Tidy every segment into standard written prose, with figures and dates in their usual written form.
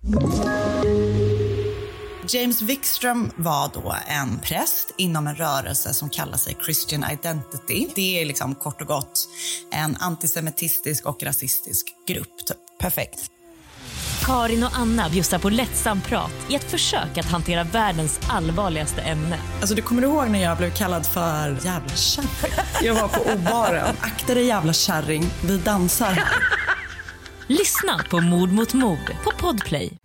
James Wikström var då en präst inom en rörelse som kallar sig Christian Identity. Det är liksom kort och gott en antisemitistisk och rasistisk grupp. Perfekt. Karin och Anna bjussar på lättsam prat i ett försök att hantera världens allvarligaste ämne. Alltså, du kommer ihåg när jag blev kallad för jävla kärring? Jag var på obaren. Akta dig jävla kärring, vi dansar här. Lyssna på Mord mot mord på Podplay.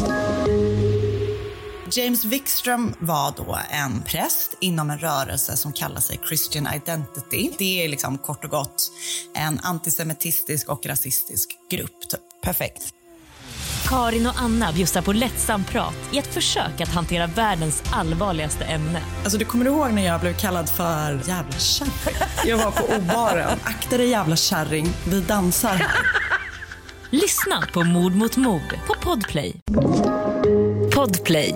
James Wikström var då en präst inom en rörelse som kallar sig Christian Identity. Det är liksom kort och gott en antisemitistisk och rasistisk grupp. Perfekt. Karin och Anna bjussar på lättsam prat i ett försök att hantera världens allvarligaste ämne. Alltså, du kommer ihåg när jag blev kallad för jävla kärring? Jag var på obaren. Akta dig jävla kärring, vi dansar här. Lyssna på Mord mot mord på Podplay. Podplay.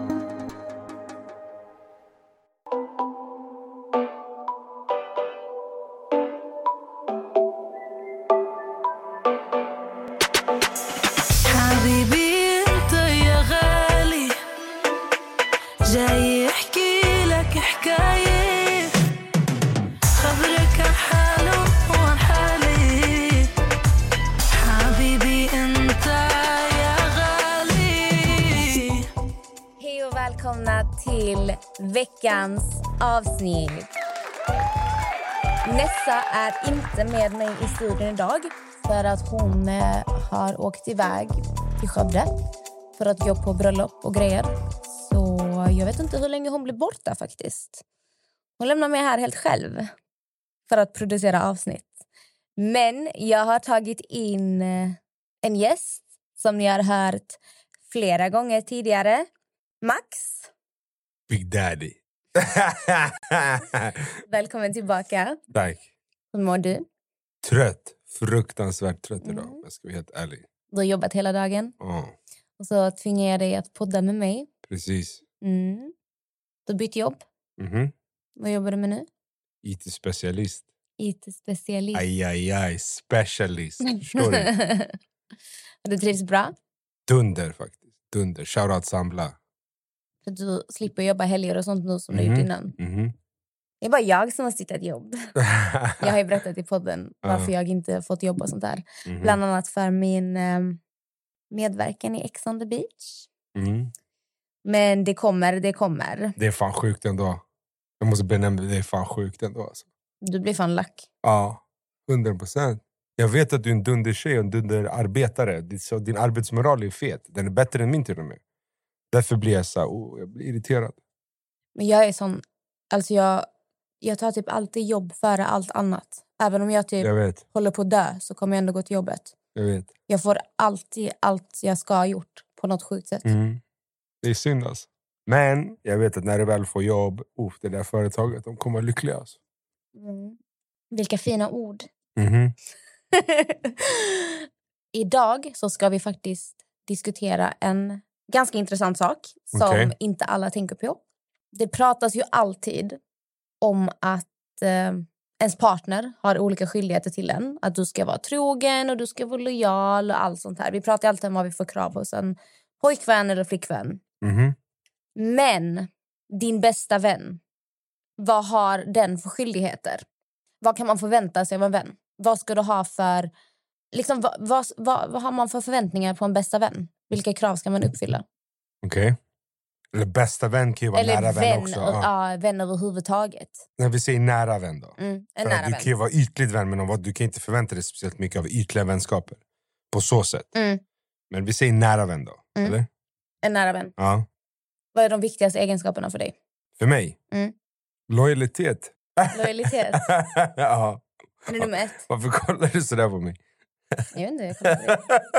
Till veckans avsnitt. Nessa är inte med mig i studion idag för att hon har åkt iväg till Skövde för att jobba på bröllop och grejer. Så jag vet inte hur länge hon blir borta faktiskt. Hon lämnar mig här helt själv för att producera avsnitt. Men jag har tagit in en gäst som ni har hört flera gånger tidigare. Max. Big Daddy. Välkommen tillbaka. Tack. Hur mår du? Trött. Fruktansvärt trött idag. Jag ska vara helt ärlig. Du har jobbat hela dagen. Och så tvingar jag dig att podda med mig. Precis. Du bytt jobb. Vad jobbar du med nu? IT-specialist. IT-specialist. Aj, specialist. Förstår du? Du trivs bra? Dunder faktiskt. Dunder. Shoutout Sambla. För du slipper jobba helger och sånt nu som du gjort innan. Det är bara jag som har sittat jobb. Jag har ju berättat i podden varför jag inte fått jobba och sånt där. Bland annat för min medverkan i Ex on the Beach. Men det kommer. Det är fan sjukt ändå. Jag måste benämna det är fan sjukt ändå. Alltså. Du blir fan lack. Ja, 100%. Jag vet att du är en dundertjej och en dunderarbetare. Din arbetsmoral är fet. Den är bättre än min till och med. Därför blir jag jag blir irriterad. Men jag är sån... Alltså jag tar typ alltid jobb före allt annat. Även om jag typ håller på att dö så kommer jag ändå gå till jobbet. Jag vet. Jag får alltid allt jag ska ha gjort på något sjukt sätt. Det är synd alltså. Men jag vet att när du väl får jobb, det där företaget, de kommer vara lyckliga alltså. Vilka fina ord. Idag så ska vi faktiskt diskutera en ganska intressant sak som inte alla tänker på. Det pratas ju alltid om att ens partner har olika skyldigheter till en. Att du ska vara trogen och du ska vara lojal och allt sånt här. Vi pratar alltid om vad vi får krav hos en pojkvän eller flickvän. Men din bästa vän, vad har den för skyldigheter? Vad kan man förvänta sig av en vän? Vad ska du ha för... Liksom, vad har man för förväntningar på en bästa vän? Vilka krav ska man uppfylla? Okej. Eller bästa vän kan ju vara eller nära vän också. Ja, vän överhuvudtaget. När vi säger nära vän då. En för nära att du vän. kan ju vara ytligt vän med du kan inte förvänta dig speciellt mycket av ytliga vänskaper. På så sätt. Men vi säger nära vän då. Eller? En nära vän. Ja. Vad är de viktigaste egenskaperna för dig? För mig? Lojalitet. Lojalitet? Ja. Är det nummer 1? Varför kollar du sådär på mig? Jag vet inte, jag kollar på dig.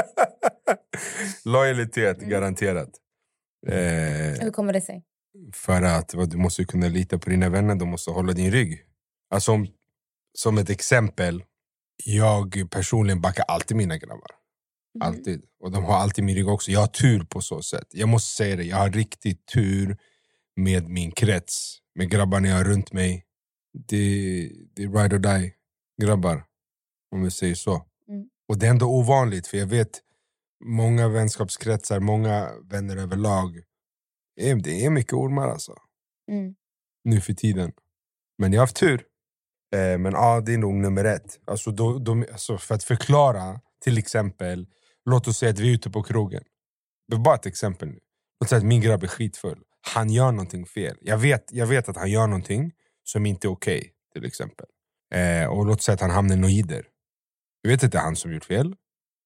Lojalitet, garanterat. Hur kommer det sig? För att du måste kunna lita på dina vänner. De måste hålla din rygg. Alltså som ett exempel. Jag personligen backar alltid mina grabbar. Alltid. Och de har alltid min rygg också. Jag har tur på så sätt. Jag måste säga det. Jag har riktigt tur med min krets. Med grabbarna jag har runt mig. Det är ride or die grabbar. Om vi säger så. Och det är ändå ovanligt. För jag vet många vänskapskretsar, många vänner överlag. Det är mycket ormar alltså. Nu för tiden. Men jag har haft tur. Men ja, det är nog nummer 1. Alltså, alltså, för att förklara, till exempel, låt oss säga att vi är ute på krogen. Det är bara ett exempel nu. Låt säga att min grabb är skitfull. Han gör någonting fel. Jag vet att han gör någonting som inte är okej, till exempel. Och låt säga att han hamnar i noider. Jag vet att det är han som gjort fel.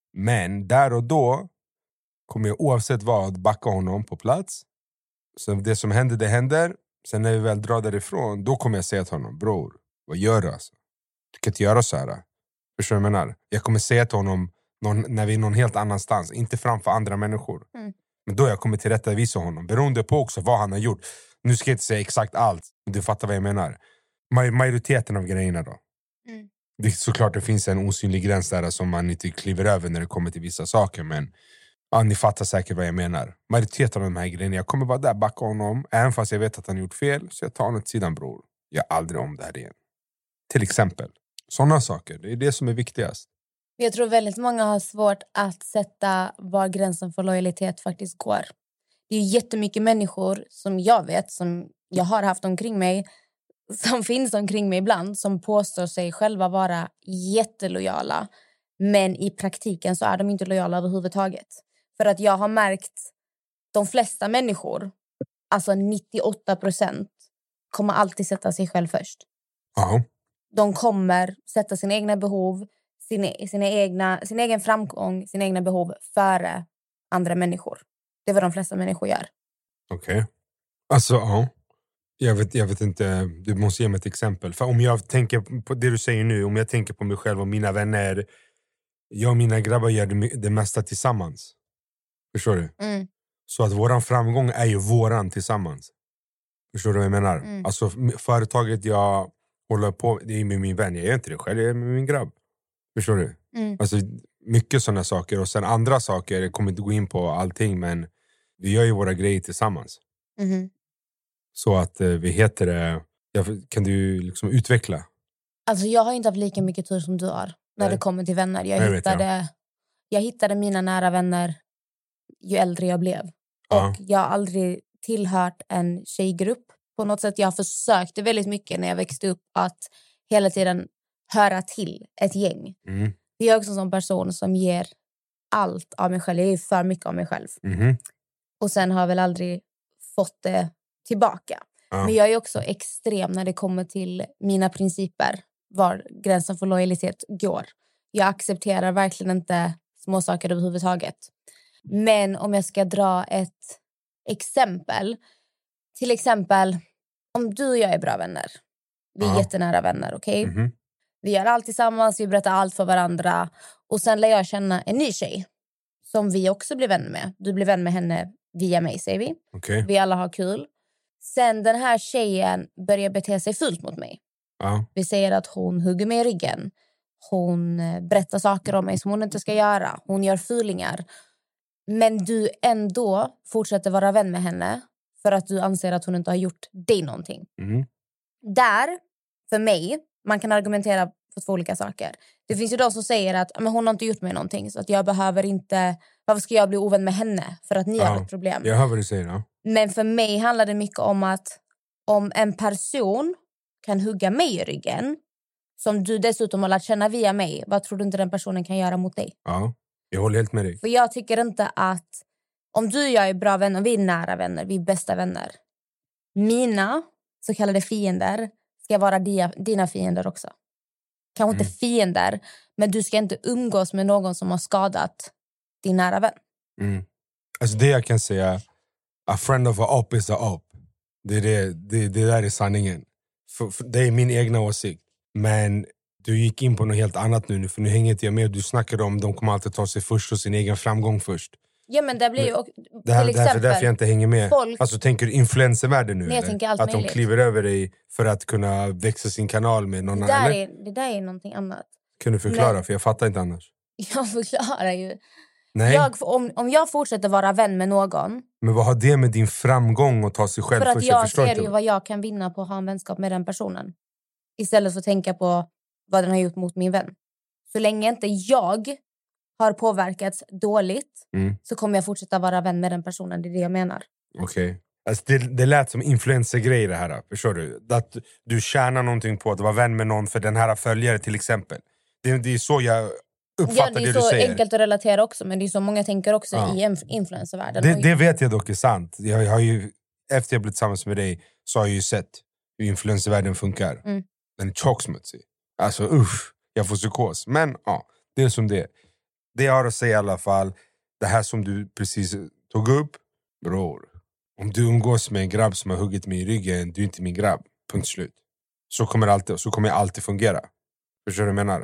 Men där och då kommer jag oavsett vad backa honom på plats. Så det som händer, det händer. Sen när vi väl drar därifrån, då kommer jag säga till honom: bror, vad gör du alltså? Du kan inte göra så här. Förstår du vad jag menar? Jag kommer säga till honom när vi är någon helt annanstans. Inte framför andra människor. Men då jag kommer tillrättavisa honom. Beroende på också vad han har gjort. Nu ska jag inte säga exakt allt. Men du fattar vad jag menar. Majoriteten av grejerna då. Det är såklart det finns en osynlig gräns där som man inte kliver över när det kommer till vissa saker. Men ja, ni fattar säkert vad jag menar. Majoriteten av de här grejerna. Jag kommer vara där, backa honom. Även fast jag vet att han gjort fel. Så jag tar honom till sidan, bror. Jag aldrig om det här igen. Till exempel. Sådana saker. Det är det som är viktigast. Jag tror väldigt många har svårt att sätta var gränsen för lojalitet faktiskt går. Det är jättemycket människor som jag vet, som jag har haft omkring mig, som finns omkring mig ibland, som påstår sig själva vara jättelojala. Men i praktiken så är de inte lojala överhuvudtaget. För att jag har märkt de flesta människor, alltså 98%, kommer alltid sätta sig själv först. Ja. De kommer sätta sina egna behov, sin egen framgång, sina egna behov före andra människor. Det är vad de flesta människor gör. Okej. Alltså, ja. Jag vet inte, du måste ge mig ett exempel. För om jag tänker på det du säger nu, om jag tänker på mig själv och mina vänner, jag och mina grabbar gör det mesta tillsammans. Förstår du? Så att våran framgång är ju våran tillsammans. Förstår du vad jag menar? Alltså företaget jag håller på, det är med min vän. Jag gör inte det själv, jag är med min grabb. Förstår du? Alltså mycket sådana saker. Och sen andra saker, jag kommer inte gå in på allting, men vi gör ju våra grejer tillsammans. Så att vi heter det. Kan du liksom utveckla? Alltså jag har inte haft lika mycket tur som du har när det kommer till vänner. Jag hittade mina nära vänner ju äldre jag blev. Och jag har aldrig tillhört en tjejgrupp. På något sätt jag försökte väldigt mycket när jag växte upp att hela tiden höra till ett gäng. Jag är också en sån person som ger allt av mig själv. Jag ger för mycket av mig själv. Och sen har jag väl aldrig fått det tillbaka. Men jag är också extrem när det kommer till mina principer. Var gränsen för lojalitet går. Jag accepterar verkligen inte små saker överhuvudtaget. Men om jag ska dra ett exempel. Till exempel, om du och jag är bra vänner. Vi är jättenära vänner, okej? Vi gör allt tillsammans, vi berättar allt för varandra. Och sen lär jag känna en ny tjej. Som vi också blir vänner med. Du blir vän med henne via mig, säger vi. Vi alla har kul. Sen den här tjejen börjar bete sig fult mot mig. Vi säger att hon hugger mig i ryggen. Hon berättar saker om mig som hon inte ska göra. Hon gör fulingar. Men du ändå fortsätter vara vän med henne. För att du anser att hon inte har gjort dig någonting. Där, för mig, man kan argumentera för 2 olika saker. Det finns ju de som säger att men hon har inte gjort mig någonting. Så att jag behöver inte... Varför ska jag bli ovän med henne? För att ni har ett problem. Jag hör vad du säger, ja. Men för mig handlar det mycket om att om en person kan hugga mig i ryggen, som du dessutom har lärt känna via mig, vad tror du inte den personen kan göra mot dig? Ja, jag håller helt med dig. För jag tycker inte att om du och jag är bra vänner, vi är nära vänner, vi är bästa vänner. Mina så kallade fiender ska vara dina fiender också. Kanske inte fiender, men du ska inte umgås med någon som har skadat din nära vän. Alltså det jag kan säga, a friend of a op is a op. Det där är sanningen. För det är min egna åsikt. Men du gick in på något helt annat nu, för nu hänger inte jag med. Du snackade om de kommer alltid ta sig först och sin egen framgång först. Ja, men det blir ju till exempel därför jag inte hänger med. Alltså tänker du influencervärlden nu? Jag tänker allt att möjligt. De kliver över dig för att kunna växa sin kanal med någon annan. Det där är någonting annat. Kan du förklara? För jag fattar inte annars. Jag förklarar ju. Nej. Om jag fortsätter vara vän med någon. Men vad har det med din framgång att ta sig själv först? För att först? jag ser ju vad jag kan vinna på att ha en vänskap med den personen. Istället för att tänka på vad den har gjort mot min vän. Så länge inte jag har påverkats dåligt så kommer jag fortsätta vara vän med den personen. Det är det jag menar. Okej. Alltså det lät som influencergrej det här. Förstår du? Att du tjänar någonting på att vara vän med någon för den här följare till exempel. Det är så jag uppfattar det du säger. Det är så enkelt att relatera också. Men det är så många tänker också i influencervärlden. Det vet jag dock är sant. Jag har ju, efter jag blivit tillsammans med dig så har jag ju sett hur influencervärlden funkar. Den är tjocksmutsig. Alltså jag får psykos. Men det är som det är. Det jag har att säga i alla fall, det här som du precis tog upp, bror. Om du umgås med en grabb som har huggit mig i ryggen, du är inte min grabb. Punkt slut. Så kommer jag alltid fungera. Förstår du vad jag menar?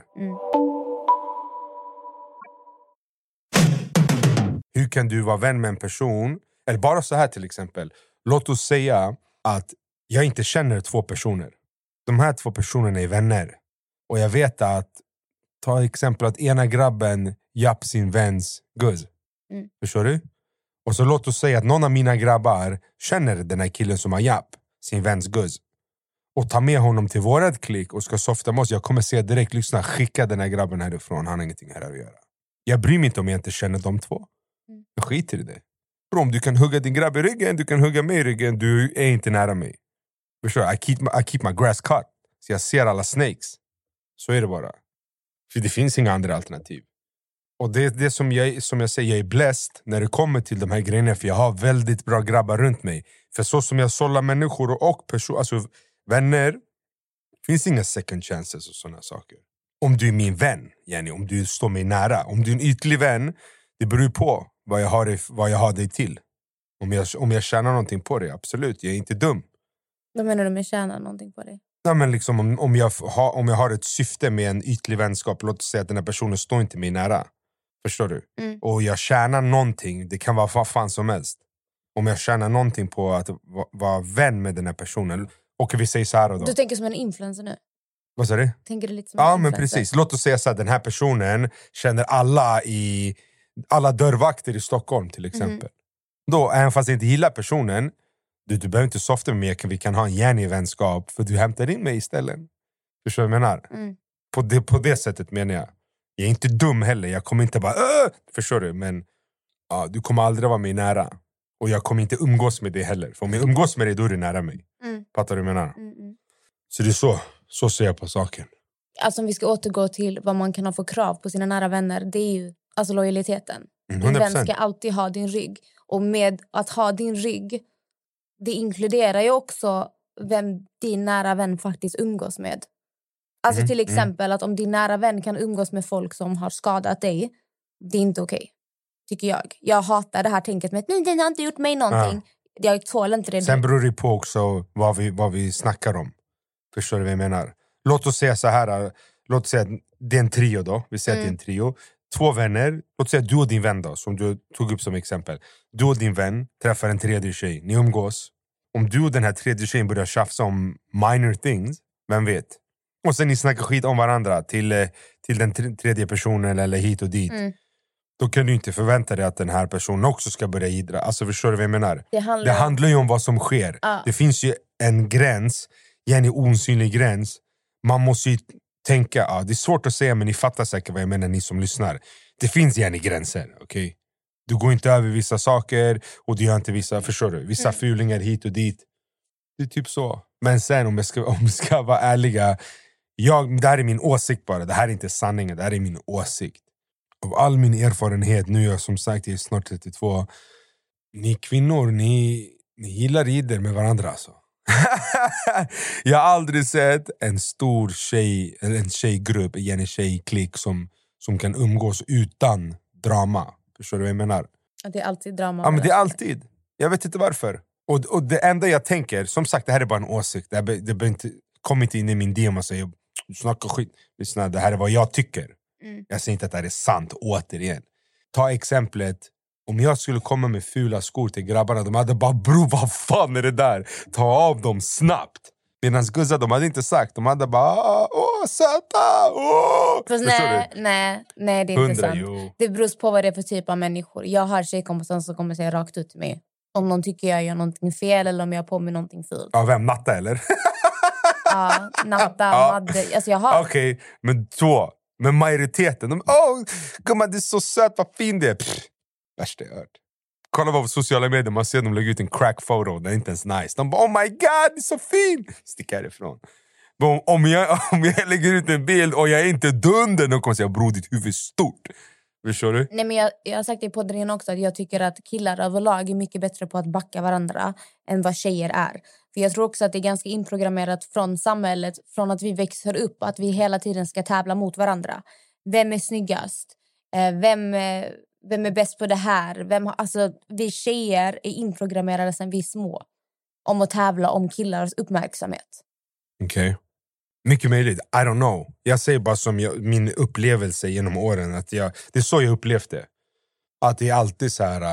Hur kan du vara vän med en person? Eller bara så här till exempel. Låt oss säga att jag inte känner 2 personer. De här 2 personerna är vänner. Och jag vet att, ta exempel att ena grabben japp sin väns guzz. Förstår du? Och så låt oss säga att någon av mina grabbar känner den här killen som har japp sin väns guzz. Och tar med honom till vårat klick och ska softa med oss. Jag kommer säga direkt, lyssna, skicka den här grabben härifrån. Han har ingenting här att göra. Jag bryr mig inte om jag inte känner de 2. Jag skiter i det. Bro, om du kan hugga din grabb i ryggen, du kan hugga mig i ryggen, du är inte nära mig. Förstår du? I keep my grass cut. Så jag ser alla snakes. Så är det bara. För det finns inga andra alternativ. Och det är det som jag säger, jag är blessed när det kommer till de här grejerna. För jag har väldigt bra grabbar runt mig. För så som jag sållar människor och personer, alltså vänner, finns inga second chances och sådana saker. Om du är min vän, yani, om du står mig nära. Om du är en ytlig vän, det beror på vad jag har dig till. Om jag tjänar någonting på dig, absolut, jag är inte dum. Vad menar du med tjäna någonting på dig? Ja, men liksom, om jag har ett syfte med en ytlig vänskap, låt oss säga att den här personen står inte mig nära. Förstår du? Och jag tjänar någonting, det kan vara vad fan som helst. Om jag tjänar någonting på att vara vän med den här personen. Och vi säger så här då. Du tänker som en influencer nu? Vad sa du? Tänker du lite som en influencer? Men precis. Låt oss säga så här, den här personen känner alla dörrvakter i Stockholm till exempel. Då, även fast jag inte gillar personen, du behöver inte softa med mig, vi kan ha en gärnig vänskap för du hämtar in mig istället. Förstår du vad jag menar? På det sättet menar jag. Jag är inte dum heller, jag kommer inte bara förstår du, men du kommer aldrig vara mig nära. Och jag kommer inte umgås med dig heller. För om jag umgås med dig, då är du nära mig. Fattar du vad jag menar? Så det är så ser jag på saken. Alltså om vi ska återgå till vad man kan ha för krav på sina nära vänner, det är ju alltså lojaliteten. 100%. Din vän ska alltid ha din rygg. Och med att ha din rygg, det inkluderar ju också vem din nära vän faktiskt umgås med. Alltså till exempel att om din nära vän kan umgås med folk som har skadat dig, det är inte okej. Tycker jag. Jag hatar det här tänket med att den har inte gjort mig någonting. Jag tål inte det. Sen beror det på också vad vi snackar om. Förstår du vad jag menar? Låt oss säga så här. Låt oss säga att det är en trio då. Vi säger att det är en trio. 2 vänner. Låt oss säga att du och din vän då. Som du tog upp som exempel. Du och din vän träffar en tredje tjej. Ni umgås. Om du och den här tredje tjejen börjar tjafsa om minor things. Vem vet? Och sen ni snackar skit om varandra. Till den tredje personen eller hit och dit. Då kan du inte förvänta dig att den här personen också ska börja gidra. Alltså förstår du vad jag menar? Det handlar ju om vad som sker. Det finns ju en gräns. En osynlig gräns. Man måste ju tänka, det är svårt att säga men ni fattar säkert vad jag menar, ni som lyssnar. Det finns gärna gränser, okej? Okay? Du går inte över vissa saker och du gör inte förstår du? Vissa fulingar hit och dit. Det är typ så. Men sen om vi ska vara ärliga, det här är min åsikt bara. Det här är inte sanningen, det här är min åsikt. Av all min erfarenhet, nu är jag som sagt, jag är snart 32. Ni kvinnor, ni gillar rider med varandra alltså. Jag har aldrig sett en stor tjej, eller en tjejgrupp, en tjejklick som kan umgås utan drama. Förstår du vad jag menar? Det är alltid drama. Ja, men det är alltid. Jag vet inte varför. Och det enda jag tänker, som sagt, det här är bara en åsikt. Kom inte in i min DM och säger snacka skit. Lyssna, det här är vad jag tycker. Jag säger inte att det här är sant, återigen. Ta exemplet. Om jag skulle komma med fula skor till grabbarna, de hade bara, bro, vad fan är det där? Ta av dem snabbt. Medan guzzar, de hade inte sagt. De hade bara, söta, nej, det är inte sant. Det beror på vad det är för typ av människor. Jag har tjejkompisar som kommer säga rakt ut till mig om de tycker jag gör någonting fel eller om jag har på mig någonting fult. Ja, vem? Natta, eller? Ja, Natta, Madde. Alltså jag har... Okej, men då Men majoriteten, gumman det är så söt, vad fin det är. Värsta jag hört. Kolla på sociala medier, man ser att de lägger ut en crack-foto. Det är inte ens nice. De bara, oh my god, det är så fin. Stick härifrån. Om jag lägger ut en bild och jag är inte dunder, de kommer säga, bror ditt huvud är stort. Förstår du? Nej, men jag har sagt det på podden också, att jag tycker att killar överlag är mycket bättre på att backa varandra än vad tjejer är. För jag tror också att det är ganska inprogrammerat från samhället, från att vi växer upp, att vi hela tiden ska tävla mot varandra. Vem är snyggast? Vem är bäst på det här? Alltså, vi tjejer är inprogrammerade sedan vi är små om att tävla om killars uppmärksamhet. Okej. Okay. Mycket möjligt, I don't know. Jag säger bara som min upplevelse genom åren. Att det är så jag upplevde. Att det är alltid så här...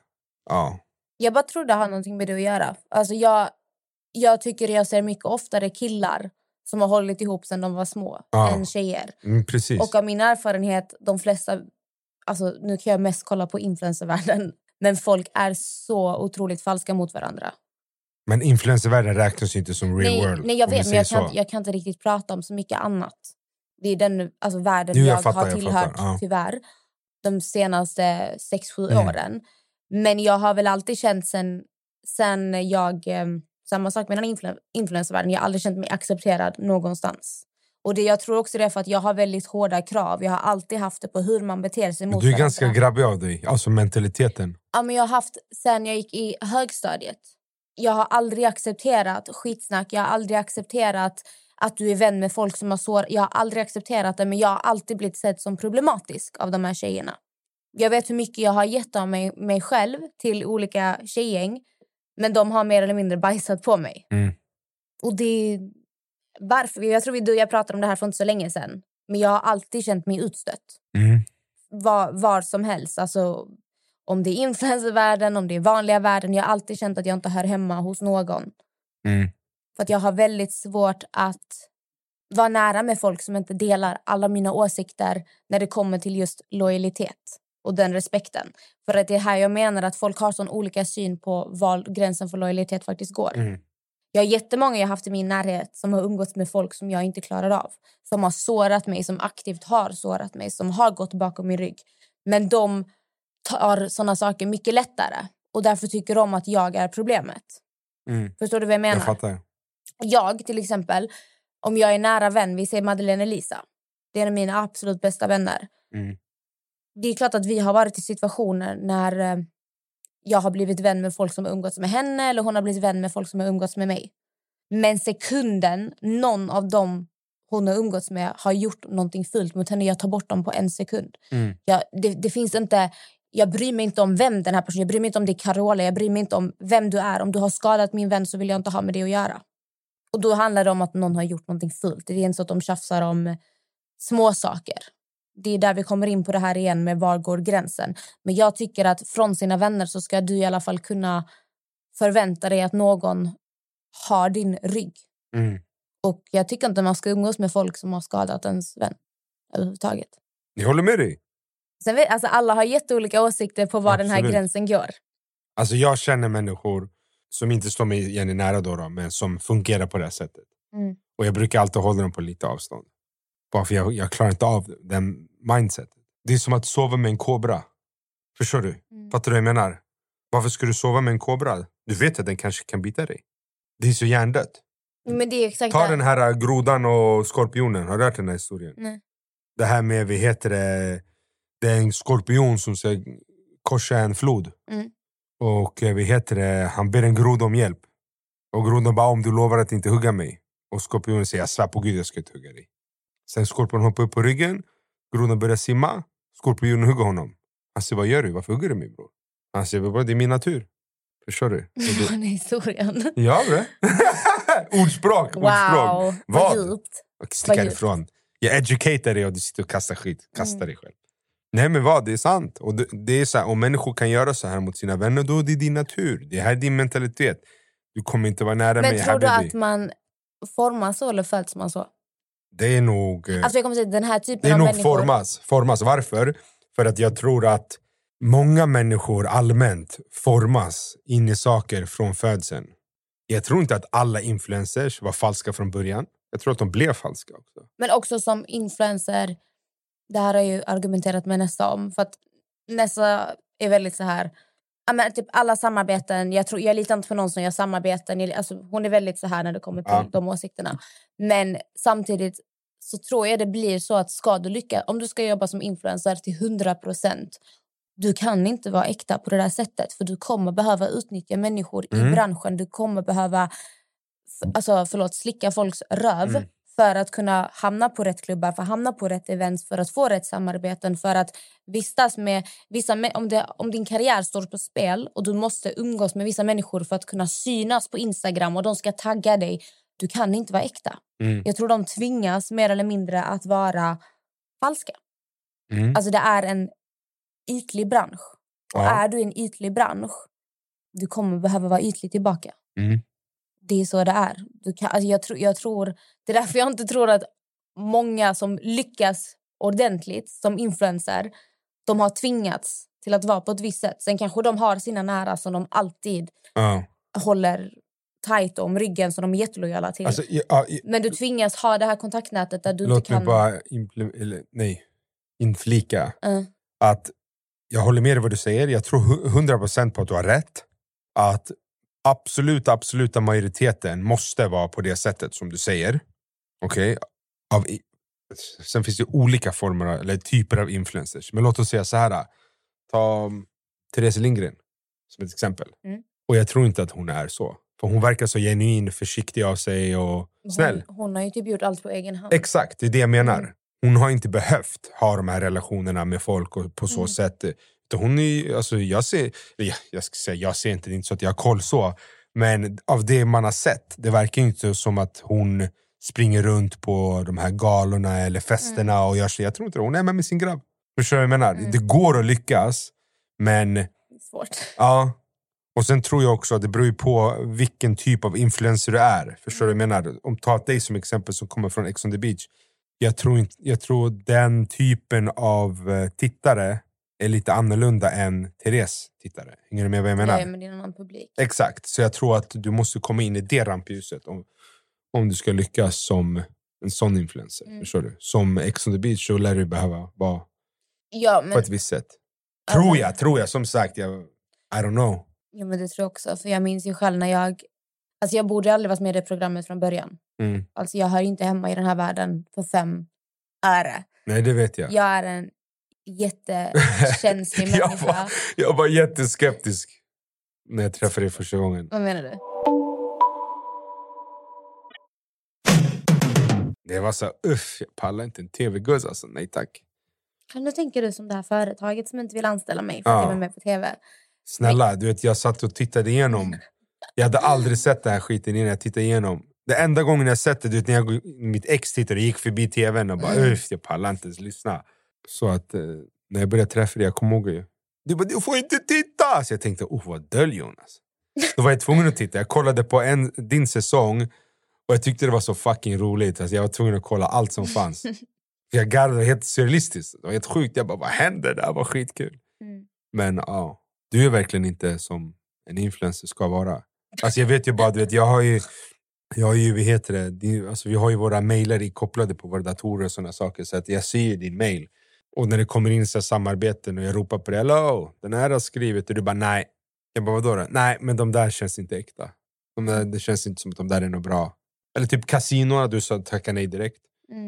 Jag bara tror det har någonting med det att göra. Alltså jag tycker jag ser mycket oftare killar som har hållit ihop sedan de var små än tjejer. Precis. Och av min erfarenhet, de flesta... Alltså, nu kan jag mest kolla på influencervärlden. Men folk är så otroligt falska mot varandra. Men influencervärlden räknas ju inte som real world. Nej, jag vet, men jag kan inte riktigt prata om så mycket annat. Det är den världen jag har tillhört, tyvärr, de senaste 6-7 åren. Men jag har väl alltid känt sen jag... samma sak med den influencervärlden. Jag har aldrig känt mig accepterad någonstans. Och jag tror också det är för att jag har väldigt hårda krav. Jag har alltid haft det på hur man beter sig mot varandra. Du är ganska grabbig av dig, alltså mentaliteten. Ja, men jag har haft sen jag gick i högstadiet. Jag har aldrig accepterat skitsnack. Jag har aldrig accepterat att du är vän med folk som har sår. Jag har aldrig accepterat det, men jag har alltid blivit sedd som problematisk av de här tjejerna. Jag vet hur mycket jag har gett av mig själv till olika tjejgäng, men de har mer eller mindre bajsat på mig. Och det... Varför? Jag tror jag pratade om det här för inte så länge sedan. Men jag har alltid känt mig utstött. Var som helst. Alltså, om det är influencervärlden, om det är vanliga världen. Jag har alltid känt att jag inte hör hemma hos någon. För att jag har väldigt svårt att vara nära med folk som inte delar alla mina åsikter när det kommer till just lojalitet och den respekten. För att det är här jag menar att folk har sån olika syn på var gränsen för lojalitet faktiskt går. Jag har jättemånga jag har haft i min närhet som har umgåtts med folk som jag inte klarar av. Som har sårat mig, som aktivt har sårat mig, som har gått bakom min rygg. Men de tar såna saker mycket lättare. Och därför tycker de att jag är problemet. Förstår du vad jag menar? Jag fattar. Jag till exempel, om jag är nära vän, vi säger Madeleine Elisa. Det är en av mina absolut bästa vänner. Det är klart att vi har varit i situationer när... jag har blivit vän med folk som har umgåtts med henne, eller hon har blivit vän med folk som har umgåtts med mig. Men sekunden någon av dem hon har umgåtts med har gjort någonting fult mot henne, jag tar bort dem på en sekund. Det finns inte... Jag bryr mig inte om vem den här personen, jag bryr mig inte om det är Carola, jag bryr mig inte om vem du är. Om du har skadat min vän så vill jag inte ha med det att göra. Och då handlar det om att någon har gjort någonting fult. Det är inte så att de tjafsar om små saker. Det är där vi kommer in på det här igen med var går gränsen. Men jag tycker att från sina vänner så ska du i alla fall kunna förvänta dig att någon har din rygg. Och jag tycker inte man ska umgås med folk som har skadat ens vän överhuvudtaget. Jag håller med dig. Sen alltså, alla har jätteolika åsikter på var den här gränsen går. Alltså jag känner människor som inte står mig igen nära då, men som fungerar på det här sättet. Och jag brukar alltid hålla dem på lite avstånd. Bara för jag klarar inte av den mindset. Det är som att sova med en kobra. Förstår du? Fattar du vad jag menar? Varför ska du sova med en kobra? Du vet att den kanske kan bita dig. Det är så hjärndött. Men det är exakt ta den här grodan och skorpionen. Har du hört den här historien? Nej. Det här med, det är en skorpion som ska korsa en flod. Och han ber en groda om hjälp. Och grodan bara, om du lovar att inte hugga mig. Och skorpionen säger, jag svär på Gud, jag ska inte hugga dig. Sen skorpionen hoppar upp på ryggen. Grodan börjar simma. Skorpionen hugger honom. Han säger, vad gör du? Varför hugger du mig, bror? Han säger, det är min natur. Förstår du? Den historien. Ja, bre. Ordspråk. Wow, vad djupt. Stick härifrån. Jag educatar dig och du sitter och kastar skit. Kastar dig själv. Nej, men vad? Det är sant. Och det är så här, om människor kan göra så här mot sina vänner, då är det din natur. Det här är din mentalitet. Du kommer inte vara nära mig. Men tror du att man formas så eller föds man så? Det är nog... Alltså jag kommer säga den här typen det är av nog människor... formas. Varför? För att jag tror att många människor allmänt formas in i saker från födseln. Jag tror inte att alla influencers var falska från början. Jag tror att de blev falska också. Men också som influencer Det här har jag ju argumenterat med Nessa om. För att Nessa är väldigt så här... Men typ alla samarbeten, jag litar inte på någon som gör samarbeten. Alltså, hon är väldigt så här när det kommer till de åsikterna. Men samtidigt så tror jag det blir så att ska du lyckas, om du ska jobba som influencer till 100%, du kan inte vara äkta på det där sättet. För du kommer behöva utnyttja människor i branschen. Du kommer behöva slicka folks röv för att kunna hamna på rätt klubbar, för att hamna på rätt events, för att få rätt samarbeten, för att vistas med vissa... Om din karriär står på spel och du måste umgås med vissa människor för att kunna synas på Instagram och de ska tagga dig, du kan inte vara äkta. Jag tror de tvingas mer eller mindre att vara falska. Alltså det är en ytlig bransch. Och är du en ytlig bransch, du kommer behöva vara ytlig tillbaka. Det är så det är. Jag tror, det är därför jag inte tror att många som lyckas ordentligt som influencer, de har tvingats till att vara på ett visst sätt. Sen kanske de har sina nära som de alltid håller tajt om ryggen, som de är jättelojala till. Alltså, men du tvingas ha det här kontaktnätet där du inte kan... Låt mig bara inflika att jag håller med dig vad du säger. Jag tror 100% på att du har rätt. Att absoluta majoriteten måste vara på det sättet som du säger. Okej? Sen finns det olika former eller typer av influencers. Men låt oss säga så här. Ta Therese Lindgren som ett exempel. Och jag tror inte att hon är så. För hon verkar så genuin, försiktig av sig och snäll. Hon har ju typ gjort allt på egen hand. Exakt, det är det jag menar. Hon har inte behövt ha de här relationerna med folk och på så sätt. Hon är, alltså, jag ser inte, det är inte så att jag har koll så. Men av det man har sett, det verkar inte som att hon springer runt på de här galorna eller festerna och gör sig. Jag tror inte hon är med sin grabb. Förstår du vad jag menar? Det går att lyckas, men... Det är svårt. Ja. Och sen tror jag också att det beror på vilken typ av influencer du är. Förstår du vad jag menar? Om ta dig som exempel som kommer från Ex on the Beach. Jag tror den typen av tittare är lite annorlunda än Therese tittare. Hänger du med vad jag menar? Nej, men det är en annan publik. Exakt, så jag tror att du måste komma in i det rampljuset om du ska lyckas som en sån influencer. Förstår du? Som Ex on the Beach så lär du behöva vara på ett visst sätt. Tror jag, som sagt, I don't know. Ja, men det tror jag också. För jag minns ju själv när jag borde aldrig varit med i det programmet från början. Alltså jag hör inte hemma i den här världen för 5 öre. Nej, det vet jag. Jag är en jättekänslig människa. Jag var jätteskeptisk när jag träffade dig första gången. Vad menar du? Det var så, jag pallar inte en tv-guzz alltså, nej tack. Kan du tänka dig som det här företaget som inte vill anställa mig för att jag var med på tv? Snälla, du vet, jag satt och tittade igenom. Jag hade aldrig sett den här skiten innan jag tittade igenom. Det enda gången jag sett det, du vet, när mitt ex tittade, gick förbi tvn och bara, jag pallar inte ens lyssna. Så att när jag började träffa dig, jag kom ihåg ju. Du får inte titta! Så jag tänkte, vad dölj Jonas. Då var jag tvungen att titta. Jag kollade på din säsong och jag tyckte det var så fucking roligt. Alltså jag var tvungen att kolla allt som fanns. För jag garvade helt surrealistiskt. Det var helt sjukt. Jag bara, vad händer? Det här var skitkul. Men du är verkligen inte som en influencer ska vara. Alltså jag vet ju bara, du vet, jag har ju vad heter det? Alltså vi har ju våra mejlar kopplade på våra datorer och sådana saker. Så att jag ser ju din mejl. Och när det kommer in så samarbeten och jag ropar på det, hello, den här har skrivit och du bara, nej. Jag bara, vadå då? Nej, men de där känns inte äkta. Det känns inte som att de där är något bra. Eller typ kasinorna, du sa tacka nej direkt.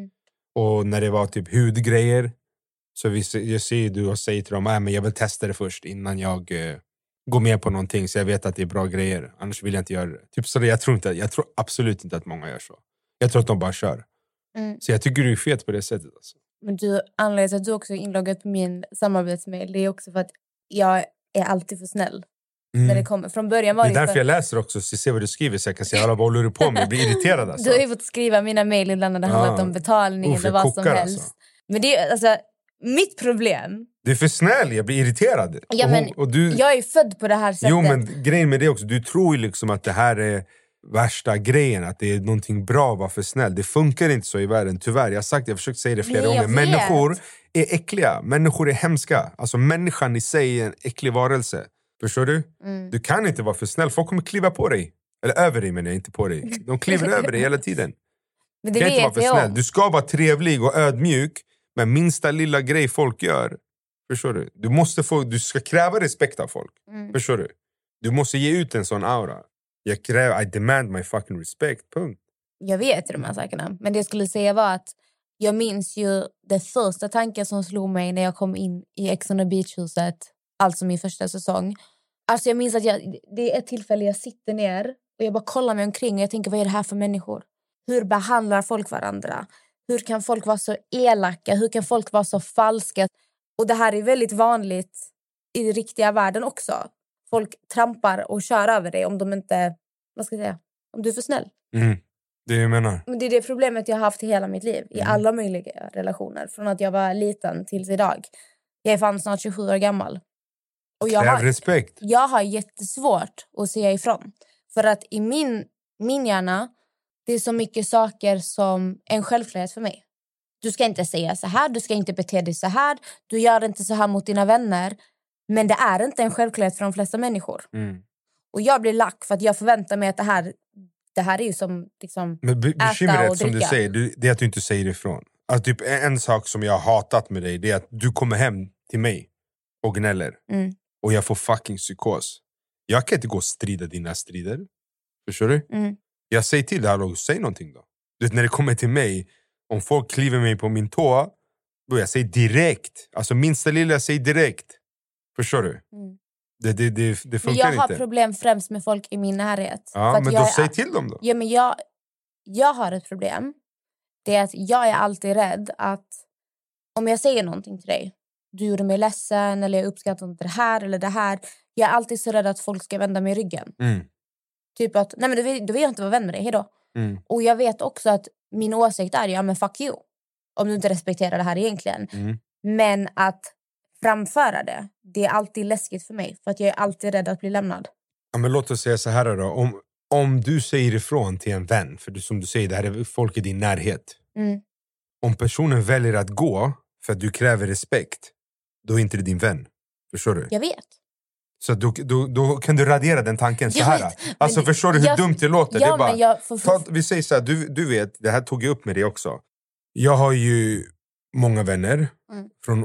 Och när det var typ hudgrejer, så jag ser du och säger till dem, men jag vill testa det först innan jag går med på någonting så jag vet att det är bra grejer. Annars vill jag inte göra det. Typ så jag tror absolut inte att många gör så. Jag tror att de bara kör. Så jag tycker du är fet på det sättet alltså. Men anledningen till att du också är inloggat på min samarbetsmail, det är också för att jag är alltid för snäll. När det kommer. Från början var det är därför jag läser också, så jag ser vad du skriver så jag kan se vad håller du på med. Jag blir irriterad alltså. Du har ju fått skriva mina mejl ibland när det handlat om betalning eller vad som helst. Alltså. Men det är alltså mitt problem. Du är för snäll, jag blir irriterad. Ja, men jag är född på det här sättet. Jo, men grejen med det också, du tror ju liksom att det här är värsta grejen, att det är någonting bra att vara för snäll. Det funkar inte så i världen, tyvärr. Jag har försökt säga det flera gånger. Människor är äckliga, människor är hemska. Alltså människan i sig är en äcklig varelse. Förstår du? Du kan inte vara för snäll, folk kommer kliva på dig. Eller över dig, men inte på dig. De kliver över dig hela tiden. Men det kan inte vara för snäll. Du ska vara trevlig och ödmjuk, Men minsta lilla grej folk gör, förstår du? Du ska kräva respekt av folk. Förstår du? Du måste ge ut en sån aura. I demand my fucking respect, punkt. Jag vet de här sakerna. Men det jag skulle säga var att jag minns ju det första tanken som slog mig när jag kom in i Ex on the Beach-huset. Alltså min första säsong. Alltså jag minns att det är ett tillfälle jag sitter ner och jag bara kollar mig omkring och jag tänker, vad är det här för människor? Hur behandlar folk varandra? Hur kan folk vara så elaka? Hur kan folk vara så falska? Och det här är väldigt vanligt i den riktiga världen också. Folk trampar och kör över dig om de inte, vad ska jag säga, om du är för snäll. Det jag menar. Men det är det problemet jag har haft i hela mitt liv. I alla möjliga relationer. Från att jag var liten tills idag. Jag är fan snart 27 år gammal. Och respekt. Jag har jättesvårt att säga ifrån. För att i min hjärna, det är så mycket saker som en självklarhet för mig. Du ska inte säga så här, du ska inte bete dig så här. Du gör inte så här mot dina vänner. Men det är inte en självklarhet för de flesta människor. Och jag blir lack för att jag förväntar mig att det här är ju som liksom, men bekymret och som dricka. du säger, det är att du inte säger ifrån. Alltså, typ, en sak som jag har hatat med dig, det är att du kommer hem till mig och gnäller. Och jag får fucking psykos. Jag kan inte gå och strida dina strider. Förstår du? Jag säger till dig, säg någonting då. Du vet, när det kommer till mig, om folk kliver mig på min tå, då jag säger direkt. Alltså minsta lilla, jag säger direkt. Förstår du? Det funkar inte. Jag har problem främst med folk i min närhet. Ja, men då säg till dem då. Ja, men jag har ett problem. Det är att jag är alltid rädd att om jag säger någonting till dig, du gjorde mig ledsen eller jag uppskattar inte det här eller det här. Jag är alltid så rädd att folk ska vända mig i ryggen. Typ att, nej men då vill jag inte vara vän med dig, hejdå. Och jag vet också att min åsikt är, ja men fuck you. Om du inte respekterar det här egentligen. Men att framföra det är alltid läskigt för mig. För att jag är alltid rädd att bli lämnad. Ja, men låt oss säga så här då. Om du säger ifrån till en vän, för som du säger, det här är folk i din närhet. Om personen väljer att gå för att du kräver respekt, då är inte det din vän. Förstår du? Jag vet. Så då kan du radera den tanken så här. Alltså förstår du hur dumt det låter? Ja, det är bara, vi säger så här, du vet, det här tog jag upp med dig också. Jag har ju många vänner från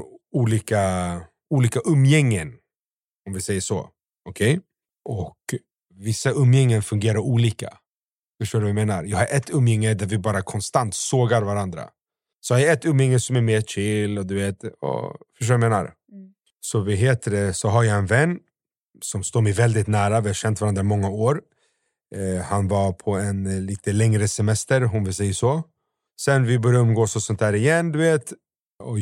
olika umgängen, om vi säger så. Okej? Och vissa umgängen fungerar olika. Förstår du vad jag menar? Jag har ett umgänge där vi bara konstant sågar varandra. Så jag har ett umgänge som är mer chill och du vet, förstår du vad jag menar? Så har jag en vän som står mig väldigt nära. Vi har känt varandra många år. Han var på en lite längre semester, om vi säger så. Sen vi började umgås och sånt där igen, du vet. Och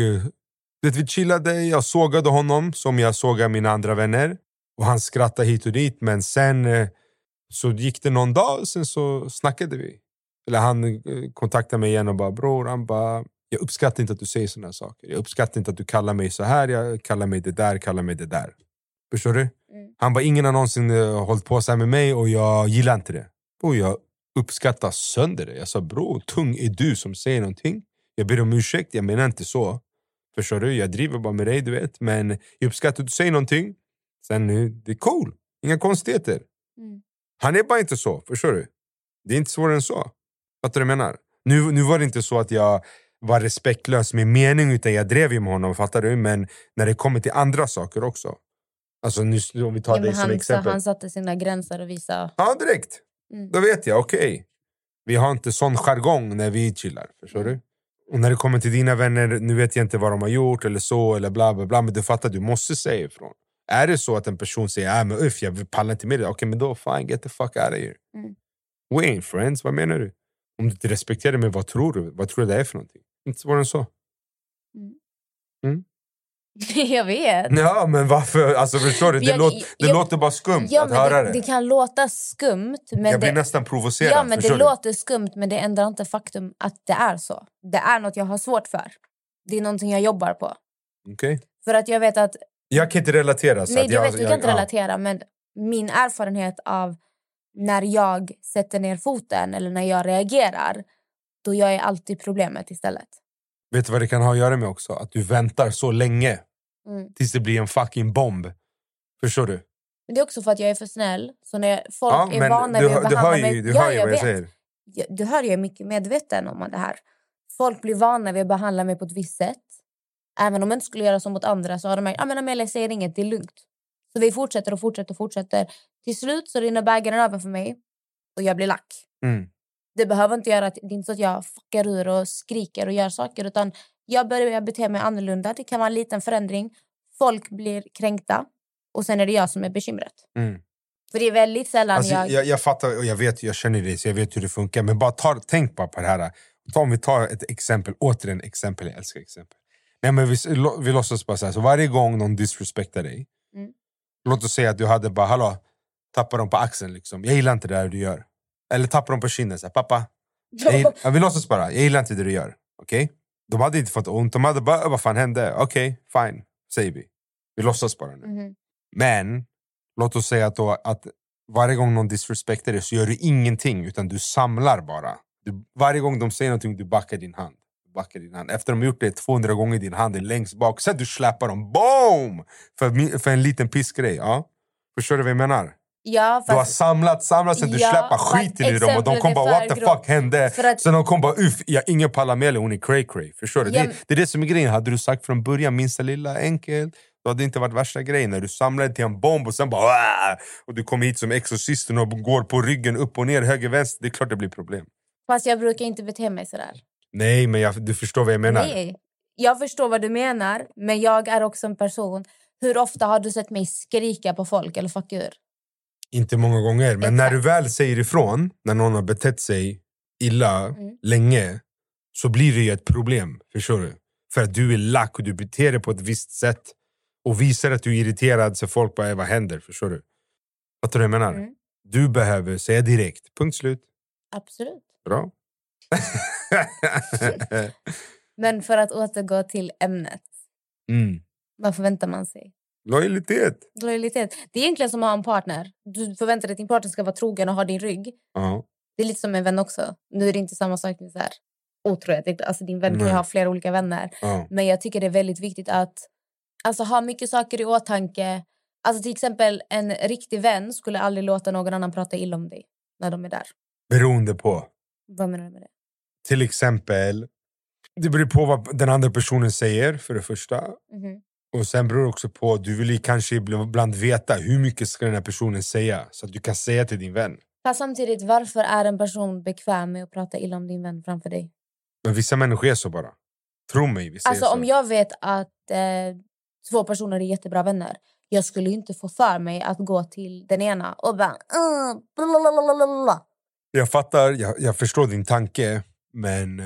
vi chillade, jag sågade honom som jag sågade mina andra vänner. Och han skrattade hit och dit. Men sen så gick det någon dag och sen så snackade vi. Eller han kontaktade mig igen och bara, bror, han bara, jag uppskattar inte att du säger såna här saker. Jag uppskattar inte att du kallar mig så här, jag kallar mig det där. Förstår du? Han bara, ingen har någonsin hållit på så här med mig och jag gillar inte det. Och jag uppskattar sönder det. Jag sa, bro, tung är du som säger någonting. Jag ber om ursäkt, jag menar inte så. Förstår du? Jag driver bara med dig, du vet. Men jag uppskattar att du säger någonting. Sen det är cool. Inga konstigheter. Han är bara inte så, förstår du? Det är inte svårare än så. Fattar du vad jag menar? Nu var det inte så att jag var respektlös med mening, utan jag drev ju med honom, fattar du? Men när det kommer till andra saker också. Alltså nu, om vi tar det som exempel. Han satte sina gränser och visade. Ja, direkt. Då vet jag, okej. Vi har inte sån jargong när vi chillar, förstår du? Och när det kommer till dina vänner, nu vet jag inte vad de har gjort eller så, eller bla bla bla. Men du fattar, du måste säga ifrån. Är det så att en person säger, men jag pallar inte med det. Okej, men då, fine, get the fuck out of here. We ain't friends, vad menar du? Om du inte respekterar mig, vad tror du? Vad tror du det är för någonting? Inte svårare än så. Jag vet. Ja, men varför? Alltså förstår du? Det låter bara skumt att höra det. Det kan låta skumt. Men jag blir nästan provocerad. Ja, men det låter skumt, men det ändrar inte faktum att det är så. Det är något jag har svårt för. Det är någonting jag jobbar på. Okej. För att jag vet att... Jag kan inte relatera. Så nej, att jag kan inte relatera. Men min erfarenhet av när jag sätter ner foten eller när jag reagerar, då gör jag alltid problemet istället. Vet du vad det kan ha att göra med också? Att du väntar så länge tills det blir en fucking bomb. Förstår du? Men det är också för att jag är för snäll. Så när folk är vana vid att behandla mig... Du hör ju vad jag säger. Du hör, jag är mycket medveten om det här. folk blir vana vid att behandla mig på ett visst sätt. Även om jag inte skulle göra så mot andra så har de märkt, men Amelia säger inget, det är lugnt. Så vi fortsätter. Till slut så rinner bägaren över för mig och jag blir lack. Det behöver inte göra att det är inte så att jag fuckar ur och skriker och gör saker, utan jag börjar bete mig annorlunda. Det kan vara en liten förändring. Folk blir kränkta och sen är det jag som är bekymret. För det är väldigt sällan alltså, jag fattar och jag känner det så jag vet hur det funkar, men bara tänk bara på det här. Om vi tar ett exempel, återigen exempel, jag älskar exempel. Nej, men vi låtsas bara så här, så varje gång någon disrespektar dig, låt oss säga att du hade bara, hallå, tappar dem på axeln liksom. Jag gillar inte det där du gör. Eller tappar dem på kinden, så här, pappa. Vi låtsas bara, jag gillar inte det du gör. Okej? Okay? De hade inte fått ont, de hade bara, vad fan hände? Okej, fine, säger vi. Vi låtsas bara nu. Men, låt oss säga att varje gång någon disrespektar dig så gör du ingenting, utan du samlar bara. Varje gång de säger någonting, du backar din hand. Efter de har gjort det 200 gånger, din hand är längst bak. Sen du släpper dem, boom! För en liten pissgrej, ja. Förstår du vad jag menar? Ja, fast... Du har samlat sen du släpper skiten i dem. Och de kommer bara, what the fuck hände? Sen de kommer bara, ingen pallar med hon är cray. Förstår du? Det är det som är grejen. Hade du sagt från början, minsta lilla, enkelt, då hade det inte varit värsta grejen. När du samlade till en bomb och sen bara, och du kommer hit som exorcisten och går på ryggen upp och ner, höger, vänster. Det är klart det blir problem. Fast jag brukar inte bete mig sådär. Nej, men du förstår vad jag menar. Nej, jag förstår vad du menar. Men jag är också en person. Hur ofta har du sett mig skrika på folk eller fuck ur? Inte många gånger. Men när du väl säger ifrån, när någon har betett sig illa länge, så blir det ju ett problem. Förstår du? För att du är lack och du beter dig på ett visst sätt. Och visar att du är irriterad så folk bara, vad händer? Förstår du? Vad tror du jag menar? Du behöver säga direkt. Punkt slut. Absolut. Bra. Men för att återgå till ämnet. Vad förväntar man sig? Lojalitet. Det är egentligen som att ha en partner. Du förväntar dig att din partner ska vara trogen och ha din rygg. Det är lite som en vän också. Nu är det inte samma sak med så här otrohet. Alltså din vän kan ju ha flera olika vänner. Men jag tycker det är väldigt viktigt att ha mycket saker i åtanke. Alltså till exempel en riktig vän skulle aldrig låta någon annan prata illa om dig när de är där. Beroende på. Vad menar du med det? Till exempel, det beror på vad den andra personen säger för det första. Och sen beror det också på, du vill ju kanske ibland veta hur mycket ska den här personen säga. Så att du kan säga till din vän. Fast samtidigt, varför är en person bekväm med att prata illa om din vän framför dig? Men vissa människor är så bara. Tro mig, vissa är så. Om jag vet att två personer är jättebra vänner, jag skulle inte få för mig att gå till den ena och bara... Jag fattar, jag förstår din tanke. Men,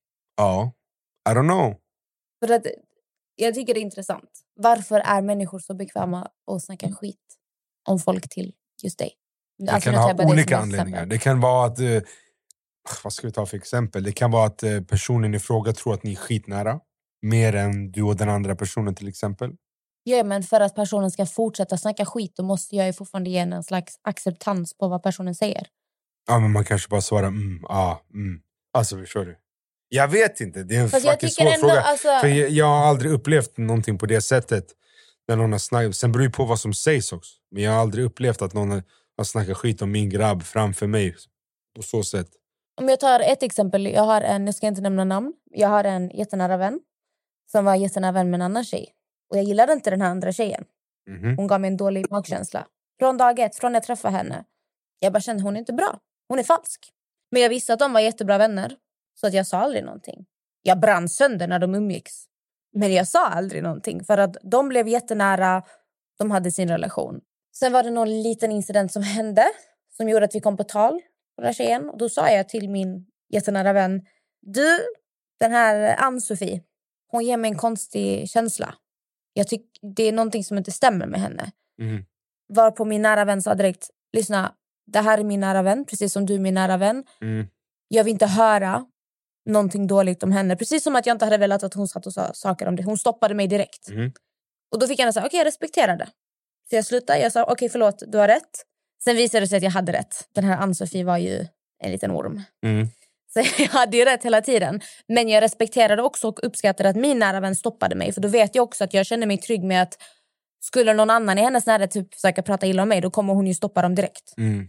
I don't know. För att jag tycker det är intressant. Varför är människor så bekväma och snackar skit om folk till just dig? Det kan ha olika anledningar. Det kan vara att... vad ska vi ta för exempel? Det kan vara att personen i fråga tror att ni är skitnära. Mer än du och den andra personen till exempel. Ja, men för att personen ska fortsätta snacka skit, då måste jag ju fortfarande ge en slags acceptans på vad personen säger. Ja, men man kanske bara svarar Alltså, förstår du? Jag vet inte, det är en fucking svår fråga. För jag har aldrig upplevt någonting på det sättet. När någon har snackat. Sen beror det på vad som sägs också. Men jag har aldrig upplevt att någon har snackat skit om min grabb framför mig. På så sätt. Om jag tar ett exempel. Jag ska inte nämna namn. Jag har en jättenära vän. Som var jättenära vän med en annan tjej. Och jag gillade inte den här andra tjejen. Hon gav mig en dålig magkänsla. Från dag ett, från när jag träffade henne. Jag bara kände, hon är inte bra. Hon är falsk. Men jag visste att de var jättebra vänner. Så att jag sa aldrig någonting. Jag brann sönder när de umgicks. Men jag sa aldrig någonting. För att de blev jättenära. De hade sin relation. Sen var det någon liten incident som hände. Som gjorde att vi kom på tal. På den här tjejen. Och då sa jag till min jättenära vän. Du, den här Ann-Sofie. Hon ger mig en konstig känsla. Jag tycker det är någonting som inte stämmer med henne. Varpå min nära vän sa direkt. Lyssna, det här är min nära vän. Precis som du är min nära vän. Jag vill inte höra någonting dåligt om henne. Precis som att jag inte hade velat att hon satt och sa saker om det. Hon stoppade mig direkt. Och då fick jag säga, okej, jag respekterar det. Så jag slutade, jag sa, okej, förlåt, du har rätt. Sen visade det sig att jag hade rätt. Den här Ann-Sofie var ju en liten orm. Så jag hade ju rätt hela tiden. Men jag respekterade också och uppskattade att min nära vän stoppade mig. För då vet jag också att jag känner mig trygg med att skulle någon annan i hennes nära typ försöka prata illa om mig, då kommer hon ju stoppa dem direkt.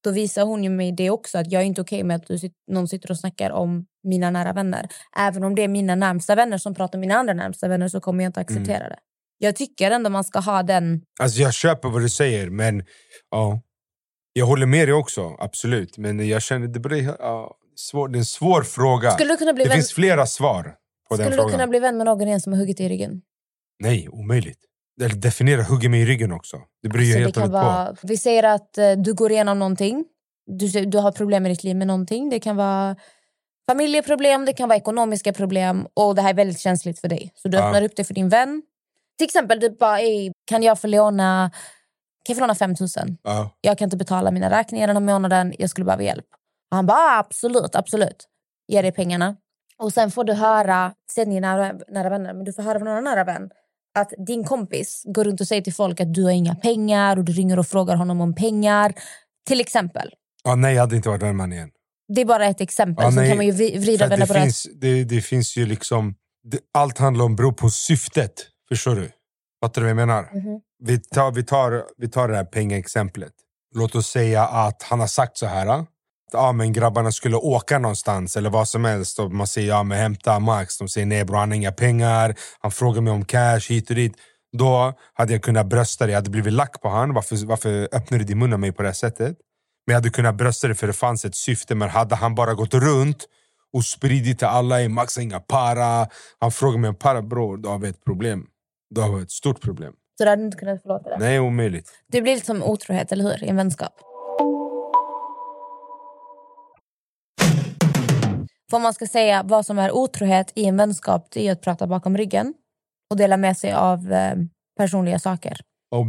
då visar hon ju mig det också. Att jag är inte okej med att någon sitter och snackar om mina nära vänner. Även om det är mina närmsta vänner som pratar om mina andra närmsta vänner, så kommer jag inte acceptera det. Jag tycker ändå man ska ha den... Alltså jag köper vad du säger, men ja, jag håller med dig också, absolut. Men jag känner det är en svår fråga. Det finns flera svar på den frågan. Skulle du kunna bli vän med någon igen som har huggit i ryggen? Nej, omöjligt. Definiera hugga mig i ryggen också. Det beror ju helt på. Vi säger att du går igenom någonting. Du har problem i ditt liv med någonting. Det kan vara familjeproblem, det kan vara ekonomiska problem. Och det här är väldigt känsligt för dig. Så du öppnar upp det för din vän. Till exempel, du bara, kan jag få låna 5 000? Jag kan inte betala mina räkningar den här månaden. Jag skulle behöva hjälp. Och han bara, absolut. Ge dig pengarna. Och sen får du höra, sen dina nära vänner, men du får höra från någon nära vän att din kompis går runt och säger till folk att du har inga pengar och du ringer och frågar honom om pengar. Till exempel. Nej, jag hade inte varit vän med igen. Det är bara ett exempel. Så kan man ju vrida vänner på det finns ju liksom... allt handlar om beror på syftet. Förstår du? Fattar du vad jag menar? Vi tar det här pengaexemplet. Låt oss säga att han har sagt så här. Men grabbarna skulle åka någonstans eller vad som helst. Och man säger, men hämta Max. De säger, nej bro, han har inga pengar. Han frågar mig om cash hit och dit. Då hade jag kunnat brösta det. Jag hade blivit lack på han. Varför öppnar du din mun av mig på det här sättet? Men jag hade kunnat brösta det för det fanns ett syfte. Men hade han bara gått runt och spridit till alla, Max har inga para. Han frågar mig om para, bro, då har vi ett problem. Då har vi ett stort problem. Så du hade inte kunnat förlåta det? Nej, omöjligt. Det blir lite som otrohet, eller hur? I en vänskap. Om man ska säga vad som är otrohet i en vänskap, det är att prata bakom ryggen och dela med sig av personliga saker. Om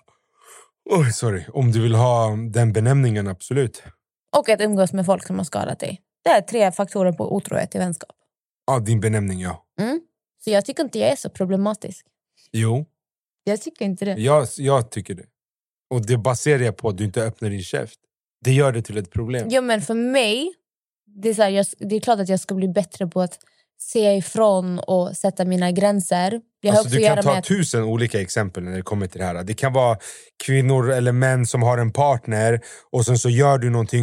du vill ha den benämningen, absolut. Och att umgås med folk som har skadat dig. Det är 3 faktorer på otrohet i vänskap. Ja, din benämning, ja. Så jag tycker inte jag är så problematisk. Jo. Jag tycker inte det. Jag tycker det. Och det baserar jag på att du inte öppnar din käft. Det gör det till ett problem. Ja, men för mig... Det är, så här, det är klart att jag ska bli bättre på att se ifrån och sätta mina gränser. Du kan ta 1000 olika exempel när det kommer till det här. Det kan vara kvinnor eller män som har en partner och sen så gör du någonting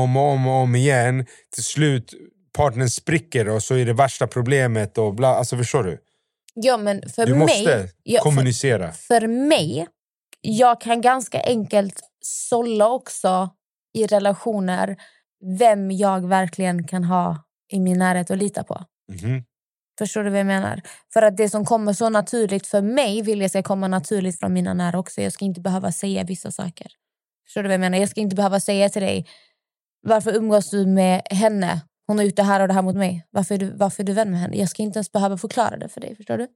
om igen. Till slut, partnern spricker och så är det värsta problemet och bla. Alltså, förstår du? Ja, men för du mig... måste kommunicera. För mig, jag kan ganska enkelt sålla också i relationer vem jag verkligen kan ha i min närhet och lita på. Förstår du vad jag menar? För att det som kommer så naturligt för mig vill jag ska komma naturligt från mina nära också. Jag ska inte behöva säga vissa saker. Förstår du vad jag menar? Jag ska inte behöva säga till dig, varför umgås du med henne? Hon har gjort det här och det här mot mig. Varför är du vän med henne? Jag ska inte ens behöva förklara det för dig, förstår du?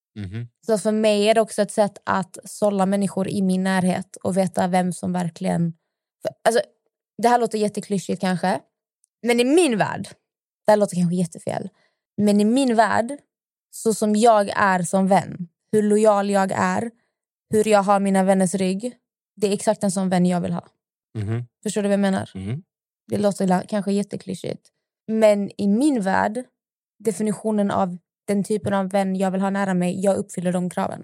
Så för mig är det också ett sätt att sålla människor i min närhet och veta vem som verkligen... Alltså, det här låter jätteklyschigt kanske. Men i min värld, det här låter kanske jättefel. Men i min värld, så som jag är som vän, hur lojal jag är, hur jag har mina vänners rygg, det är exakt en sån vän jag vill ha. Förstår du vad jag menar? Det låter kanske jätteklyschigt. Men i min värld, definitionen av den typen av vän jag vill ha nära mig, jag uppfyller de kraven.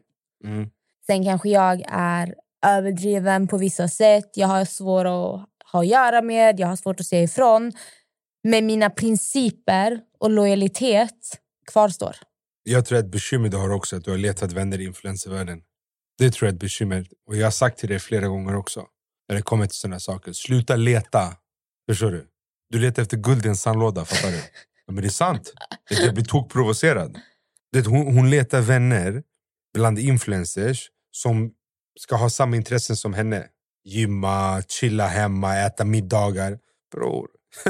Sen kanske jag är överdriven på vissa sätt. Jag har svårt att ha att göra med. Jag har svårt att se ifrån. Men mina principer och lojalitet kvarstår. Jag tror att ett bekymmer du har också att du har letat vänner i influencervärlden. Det tror jag är ett bekymmer. Och jag har sagt till dig flera gånger också. När det kommer till sådana saker. Sluta leta. Förstår du? Du letar efter guld i en sandlåda, fattar du? Men det är sant. Jag blir tokprovocerad. Hon letar vänner bland influencers som ska ha samma intressen som henne. Gymma, chilla hemma, äta middagar. Bror.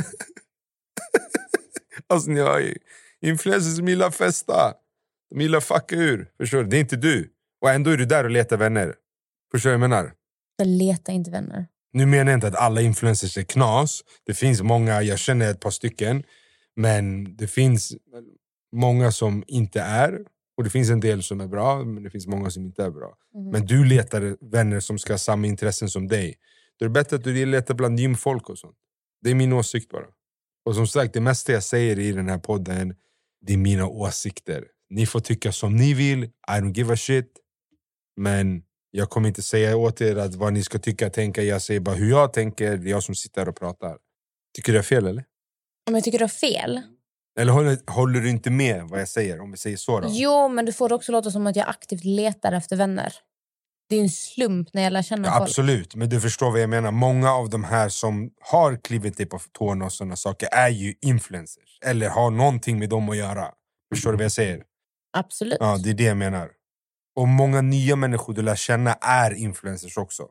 Alltså ni har ju influencers som gillar festa. De gillar fucka ur. Förstår du? Det är inte du. Och ändå är du där och letar vänner. Förstår du vad jag menar? Jag letar inte vänner. Nu menar jag inte att alla influencers är knas. Det finns många, jag känner ett par stycken. Men det finns många som inte är. Och det finns en del som är bra, men det finns många som inte är bra. Men du letar vänner som ska ha samma intressen som dig. Det är bättre att du letar bland gymfolk och sånt. Det är min åsikt bara. Och som sagt, det mesta jag säger i den här podden, det är mina åsikter. Ni får tycka som ni vill. I don't give a shit. Men Jag kommer inte säga åt er att vad ni ska tycka, tänka. Jag säger bara hur jag tänker. Det är jag som sitter här och pratar. Tycker du det är fel, eller? Om jag tycker du är fel? Eller håller du inte med vad jag säger, om vi säger så då? Jo, men du får också låta som att jag aktivt letar efter vänner. Det är en slump när jag lär känna folk. Absolut, men du förstår vad jag menar. Många av de här som har klivit dig på tårna och sådana saker är ju influencers. Eller har någonting med dem att göra. Förstår du vad jag säger? Absolut. Ja, det är det jag menar. Och många nya människor du lär känna är influencers också.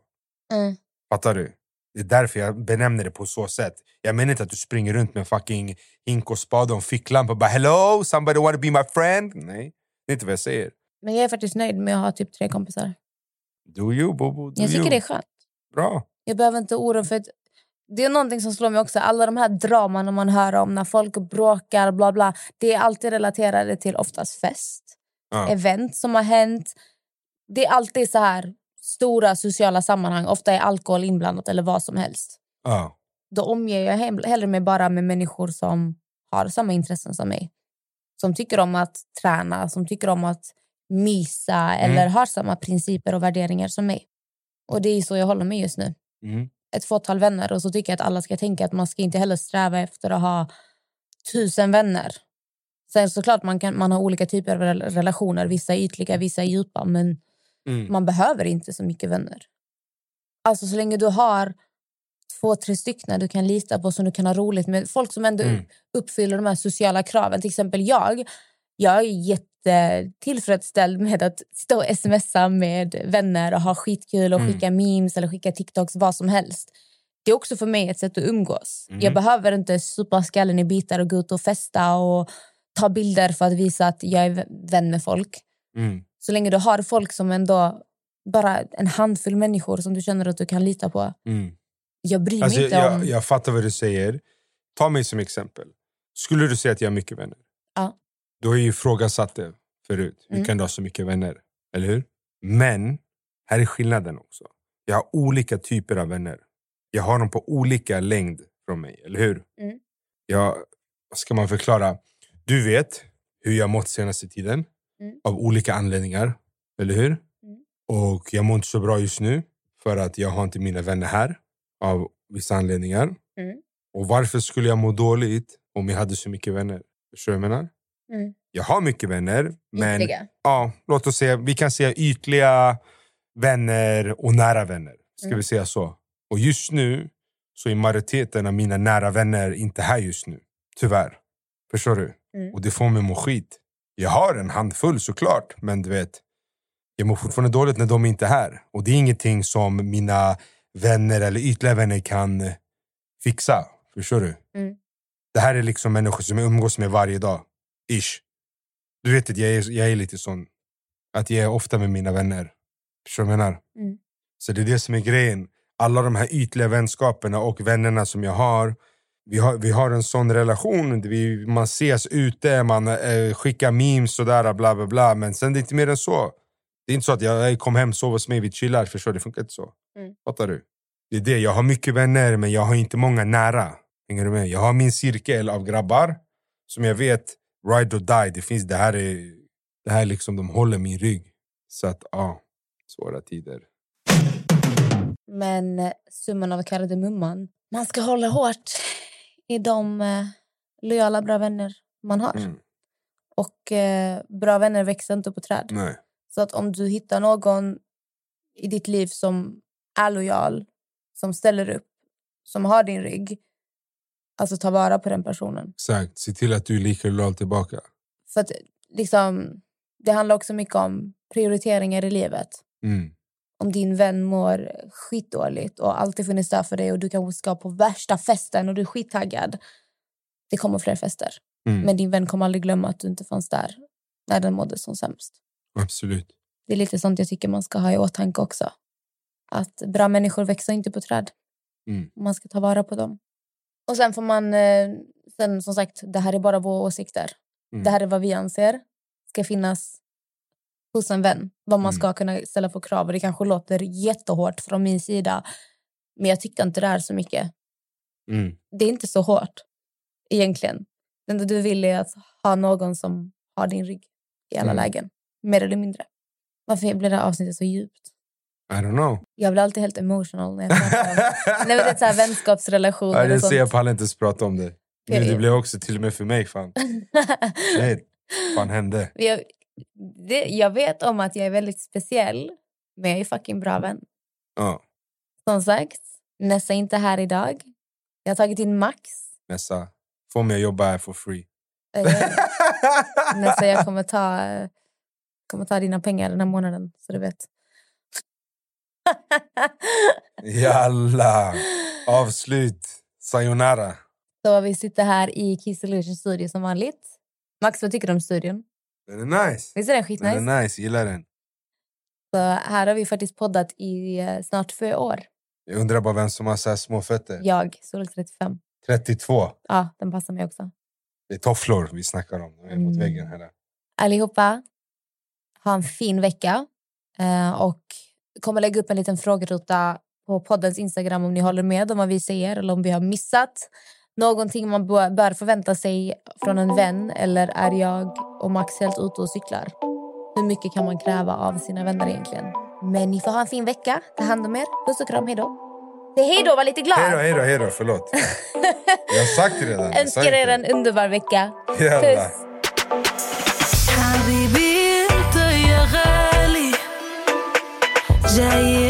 Fattar du? Det är därför jag benämner det på så sätt. Jag menar inte att du springer runt med fucking hink och spade och en ficklampa och bara hello, somebody wanna be my friend? Nej, det är inte vad jag säger. Men jag är faktiskt nöjd med att ha typ 3 kompisar. Do you, Bobo? Jag tycker det är skönt. Bra. Jag behöver inte oro för att det är någonting som slår mig också. Alla de här draman man hör om när folk bråkar, bla bla. Det är alltid relaterade till oftast fest. Event som har hänt. Det är alltid så här stora sociala sammanhang. Ofta är alkohol inblandat eller vad som helst. Då omger jag hellre mig bara med människor som har samma intressen som mig. Som tycker om att träna, som tycker om att mysa eller har samma principer och värderingar som mig. Och det är så jag håller mig just nu. Ett fåtal vänner, och så tycker jag att alla ska tänka att man ska inte heller sträva efter att ha 1000 vänner. Sen såklart man har olika typer av relationer. Vissa är ytliga, vissa är djupa, men man behöver inte så mycket vänner. Alltså så länge du har 2-3 stycken du kan lita på, som du kan ha roligt med. Folk som ändå uppfyller de här sociala kraven. Till exempel jag är jättetillfredsställd med att sitta och smsa med vänner och ha skitkul och skicka memes eller skicka TikToks, vad som helst. Det är också för mig ett sätt att umgås. Jag behöver inte supa skallen i bitar och gå ut och festa och ta bilder för att visa att jag är vän med folk. Så länge du har folk som ändå, bara en handfull människor som du känner att du kan lita på. Jag bryr mig inte om... Jag fattar vad du säger. Ta mig som exempel. Skulle du säga att jag har mycket vänner? Ja. Du har ju ifrågasatt det förut. Hur kan du ha så mycket vänner? Eller hur? Men här är skillnaden också. Jag har olika typer av vänner. Jag har dem på olika längd från mig. Eller hur? Vad ska man förklara? Du vet hur jag mått senaste tiden. Av olika anledningar. Eller hur? Och jag mår inte så bra just nu. För att jag har inte mina vänner här. Av vissa anledningar. Och varför skulle jag må dåligt om jag hade så mycket vänner? Förstår du vad jag menar? Jag har mycket vänner. Men ja, låt oss säga, vi kan säga ytliga vänner och nära vänner. Ska vi säga så? Och just nu så är majoriteten av mina nära vänner inte här just nu. Tyvärr. Förstår du? Och det får mig må skit. Jag har en handfull såklart. Men du vet, jag mår fortfarande dåligt när de inte är här. Och det är ingenting som mina vänner eller ytliga vänner kan fixa. Förstår du? Det här är liksom människor som jag umgås med varje dag. Ish. Du vet att jag är lite sån. Att jag är ofta med mina vänner. Förstår du vad jag menar? Så det är det som är grejen. Alla de här ytliga vänskaperna och vännerna som jag har. Vi har en sån relation. Man ses ute. Man skickar memes och där. Bla bla bla. Men sen det är inte mer än så. Det är inte så att jag kom hem, sov hos mig, vi chillar. Förstår du? Det funkar inte så. Fattar du? Det är det. Jag har mycket vänner. Men jag har inte många nära. Hänger du med? Jag har min cirkel av grabbar. Som jag vet. Ride or die. Det finns det här liksom, de håller min rygg. Så att svåra tider. Men summan av kardemumman. Man ska hålla hårt i de lojala bra vänner man har. Och bra vänner växer inte på träd. Nej. Så att om du hittar någon i ditt liv som är lojal, som ställer upp, som har din rygg, alltså ta vara på den personen. Exakt, se till att du är lika lojal tillbaka. För att liksom, det handlar också mycket om prioriteringar i livet. Om din vän mår skitdåligt och alltid funnits där för dig och du kanske ska på värsta festen och du är skittaggad. Det kommer fler fester. Men din vän kommer aldrig glömma att du inte fanns där när den mådde som sämst. Absolut. Det är lite sånt jag tycker man ska ha i åtanke också. Att bra människor växer inte på träd. Man ska ta vara på dem. Och sen får man, sen som sagt, det här är bara våra åsikter. Det här är vad vi anser ska finnas hos en vän. Vad man ska kunna ställa för krav. Och det kanske låter jättehårt från min sida. Men jag tycker inte det är så mycket. Det är inte så hårt. Egentligen. Det enda du vill är att ha någon som har din rygg i alla lägen. Mer eller mindre. Varför blir det här avsnittet så djupt? I don't know. Jag blir alltid helt emotional när jag pratar om när det är så här vänskapsrelationer. Ja, det ser jag pallar inte ens prata om det. Men det blev också till och med för mig, fan. Nej, fan hände. Jag vet om att jag är väldigt speciell, men jag är fucking bra vän. Ja. Som sagt, Nessa är inte här idag. Jag har tagit in Max. Nessa, få mig att jobba här for free. Nessa, jag kommer ta dina pengar den här månaden, så du vet. Jalla, avslut. Sayonara. Så vi sitter här i Kiss Illusion studio som vanligt. Max, vad tycker du om studion? Den är nice. Visst är den skitnice? Den är nice, gillar den. Så här har vi faktiskt poddat i snart 2 år. Jag undrar bara vem som har så här små fötter. Jag, så 35. 32. Ja, den passar mig också. Det är tofflor vi snackar om. De är mot väggen här. Allihopa, ha en fin vecka. Och kommer lägga upp en liten frågeruta på poddens Instagram om ni håller med om vad vi säger. Eller om vi har missat någonting man bör förvänta sig från en vän. Eller är jag och Max helt ute och cyklar? Hur mycket kan man kräva av sina vänner egentligen? Men ni får ha en fin vecka. Ta hand om er. Puss och kram, hejdå. Säg hejdå, var lite glad. Hejdå, förlåt. Jag har sagt det redan. Önskar er en underbar vecka. Jävlar. Puss. حبيبي انت يا غالي جاي